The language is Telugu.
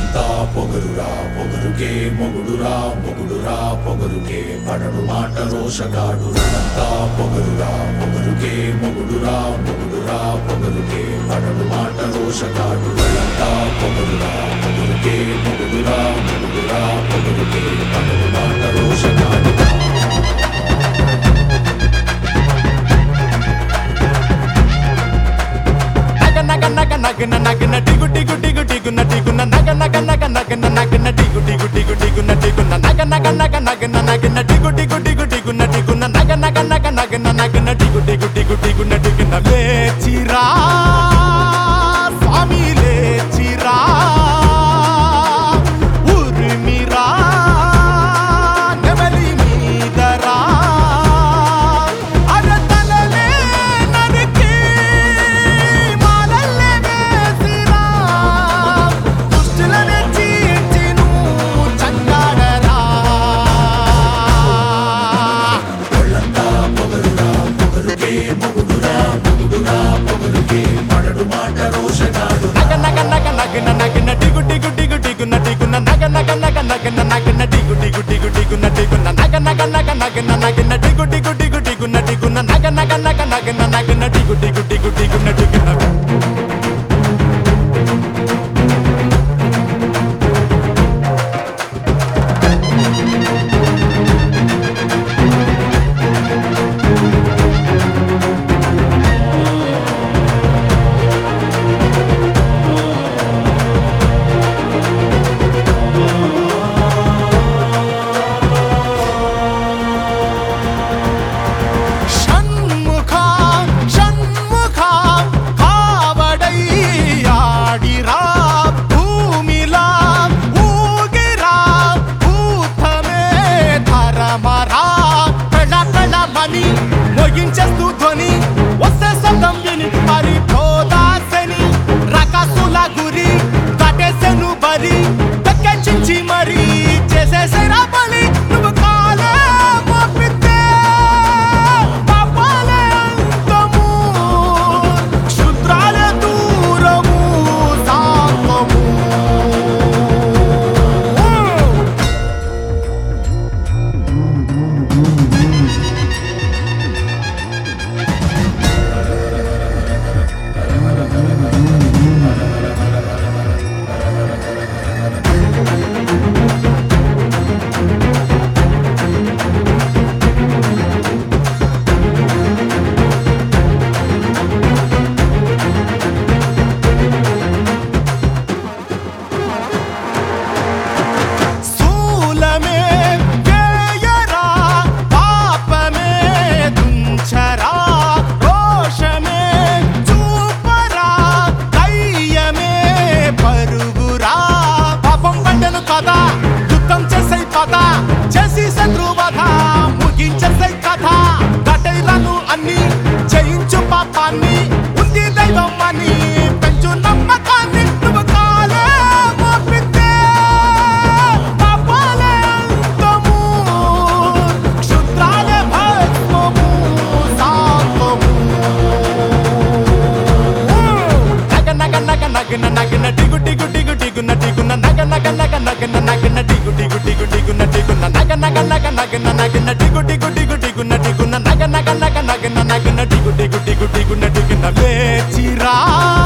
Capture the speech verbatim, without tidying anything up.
ఒళ్ళంతా పొగరురా పొగరుకే మొగుడురా మొగుడురా పొగరుకే పడడు మాట రోషగాడు రంతా పొగరురా పొగరుకే మొగుడురా మొగుడురా పొగరుకే పడడు మాట రోషగాడు రంతా పొగరురా పొగరుకే మొగుడురా మొగుడురా పొగరుకే పడడు మాట రోషగాడు నగ నగ నగన నగన టిగు టిగు టిగు టిగున టిగున నగ నగ నగ నగన నగన టిగు టిగు టిగు టిగున టిగున నగ నగ నగ నగన నగన టిగు టిగు టిగు టిగున టిగున నగ నగ నగ నగన నగన టిగు టిగు టిగు టిగున టిగున లేచిరా స్వామి లేచిరా ఉరిమిరా నెమలి మీదరా అరతలలే నరికి మాలల్లే వేసిరా దుష్టులనే చీల్చిను చంగాడరా ఒళ్ళంతా పొగరురా పొగరుకే మొగుడురా మొగుడురా పొగరుకే పడడు మాట రోషగాడు నగ నగ నగ నగన నగన టిగు టిగు టిగు టిగున టిగున నగ నగ నగ నగన నగన టిగు టిగు టిగు టిగున టిగున నగ నగ నగ నగన నగన టిగు టిగు టిగు టిగున టిగున నగ నగ నగ నగన నగన టిగు టిగు టిగు టిగున టిగున షణ్ముఖ షణ్ముఖ కావడయ్యాడిరా భూమిలా ఊగిరా భూతమే ధరమరా కళ కళమని మోగించేస్తూ ధ్వని వస్తే శబ్దం విని పరిపోదాసని రకసుల గురి కట్టేసెను బరి దక్కించి మరి చేసేసేరా బలి నువ్వు కాలే మోపితే పాపాలే అంతము క్షుద్రాలే దూరము సాత్వము శూలమే వేయరా పాపమే దుంచరా రోషమే చూపరా దయ్యమే పరుగురా పాపం పండను కదా యుద్ధం చేసే పద చేసి శత్రువధ ముగించేసే కథ గటైలను అన్ని జయించు పాపాన్ని ఉంది దైవం అని పెంచు నమ్మకాన్ని నువ్వు కాలే మోపితే పాపాలే అంతము క్షుద్రాలే భస్మము సాత్వము నగ నగ నగ నగన నగన టిగు టిగు టిగు టిగున టిగున నగ నగ నగ నగన నగన టిగు టిగు టిగు టిగున టిగున నగ నగ నగ నగన నగన టిగు టిగు టిగు టిగున టిగున నగ నగ నగ నగన నగన టిగు టిగు టిగు టిగున టిగున లేచిరా